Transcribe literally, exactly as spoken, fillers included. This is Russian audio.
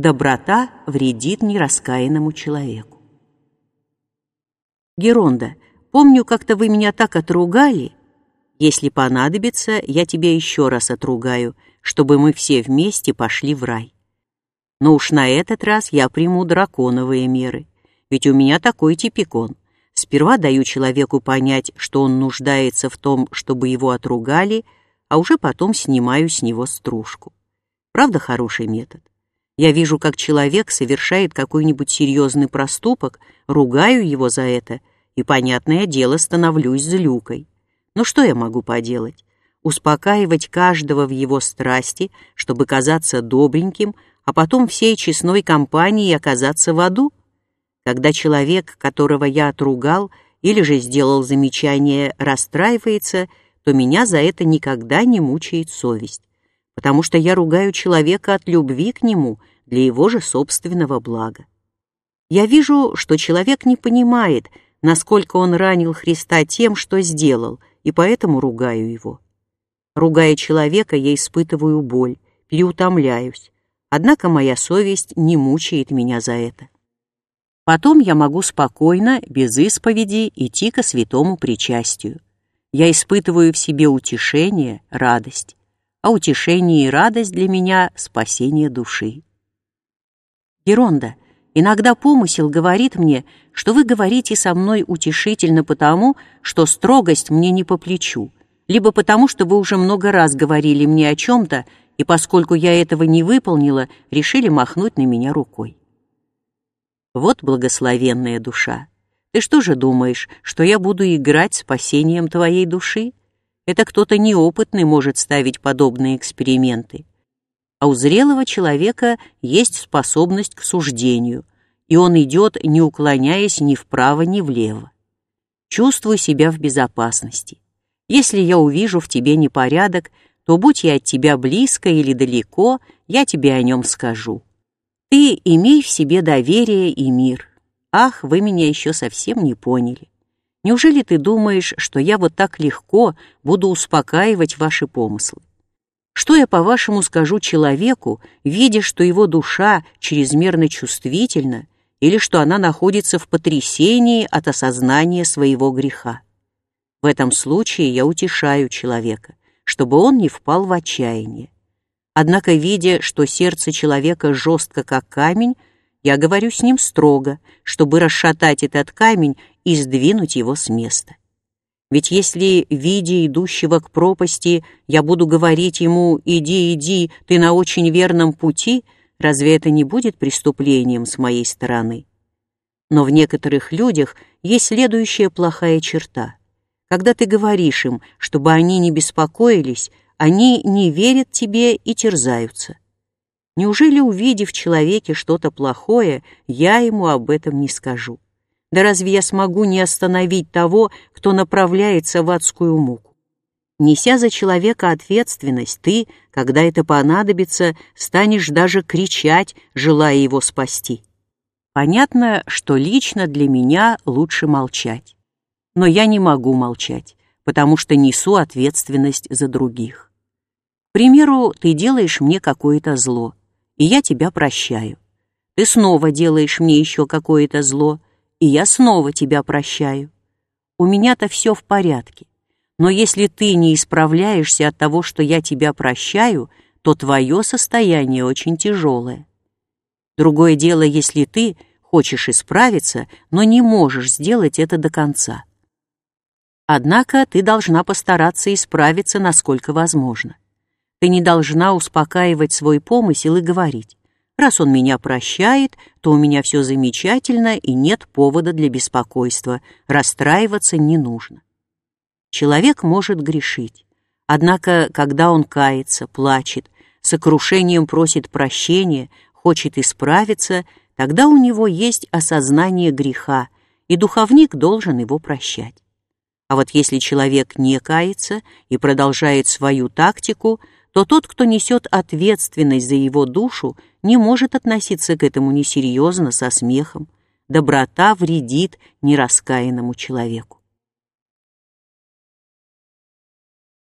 Доброта вредит нераскаянному человеку. Геронда, помню, как-то вы меня так отругали. Если понадобится, я тебя еще раз отругаю, чтобы мы все вместе пошли в рай. Но уж на этот раз я приму драконовые меры, ведь у меня такой типикон. Сперва даю человеку понять, что он нуждается в том, чтобы его отругали, а уже потом снимаю с него стружку. Правда, хороший метод? Я вижу, как человек совершает какой-нибудь серьезный проступок, ругаю его за это и, понятное дело, становлюсь злюкой. Но что я могу поделать? Успокаивать каждого в его страсти, чтобы казаться добреньким, а потом всей честной компанией оказаться в аду? Когда человек, которого я отругал или же сделал замечание, расстраивается, то меня за это никогда не мучает совесть, потому что я ругаю человека от любви к нему, для его же собственного блага. Я вижу, что человек не понимает, насколько он ранил Христа тем, что сделал, и поэтому ругаю его. Ругая человека, я испытываю боль, переутомляюсь, однако моя совесть не мучает меня за это. Потом я могу спокойно, без исповеди, идти ко святому причастию. Я испытываю в себе утешение, радость, а утешение и радость для меня — спасение души. Геронда, иногда помысел говорит мне, что вы говорите со мной утешительно потому, что строгость мне не по плечу, либо потому, что вы уже много раз говорили мне о чем-то, и поскольку я этого не выполнила, решили махнуть на меня рукой. Вот благословенная душа. Ты что же думаешь, что я буду играть спасением твоей души? Это кто-то неопытный может ставить подобные эксперименты. А у зрелого человека есть способность к суждению, и он идет, не уклоняясь ни вправо, ни влево. Чувствуй себя в безопасности. Если я увижу в тебе непорядок, то будь я от тебя близко или далеко, я тебе о нем скажу. Ты имей в себе доверие и мир. Ах, вы меня еще совсем не поняли. Неужели ты думаешь, что я вот так легко буду успокаивать ваши помыслы? Что я, по-вашему, скажу человеку, видя, что его душа чрезмерно чувствительна или что она находится в потрясении от осознания своего греха? В этом случае я утешаю человека, чтобы он не впал в отчаяние. Однако, видя, что сердце человека жестко, как камень, я говорю с ним строго, чтобы расшатать этот камень и сдвинуть его с места. Ведь если, видя идущего к пропасти, я буду говорить ему «иди, иди, ты на очень верном пути», разве это не будет преступлением с моей стороны? Но в некоторых людях есть следующая плохая черта. Когда ты говоришь им, чтобы они не беспокоились, они не верят тебе и терзаются. Неужели, увидев в человеке что-то плохое, я ему об этом не скажу? Да разве я смогу не остановить того, кто направляется в адскую муку? Неся за человека ответственность, ты, когда это понадобится, станешь даже кричать, желая его спасти. Понятно, что лично для меня лучше молчать. Но я не могу молчать, потому что несу ответственность за других. К примеру, ты делаешь мне какое-то зло, и я тебя прощаю. Ты снова делаешь мне еще какое-то зло, и я снова тебя прощаю. У меня-то все в порядке. Но если ты не исправляешься от того, что я тебя прощаю, то твое состояние очень тяжелое. Другое дело, если ты хочешь исправиться, но не можешь сделать это до конца. Однако ты должна постараться исправиться, насколько возможно. Ты не должна успокаивать свой помысел и говорить: раз он меня прощает, то у меня все замечательно и нет повода для беспокойства, расстраиваться не нужно. Человек может грешить, однако, когда он кается, плачет, сокрушением просит прощения, хочет исправиться, тогда у него есть осознание греха, и духовник должен его прощать. А вот если человек не кается и продолжает свою тактику, то тот, кто несет ответственность за его душу, не может относиться к этому несерьезно, со смехом. Доброта вредит нераскаянному человеку.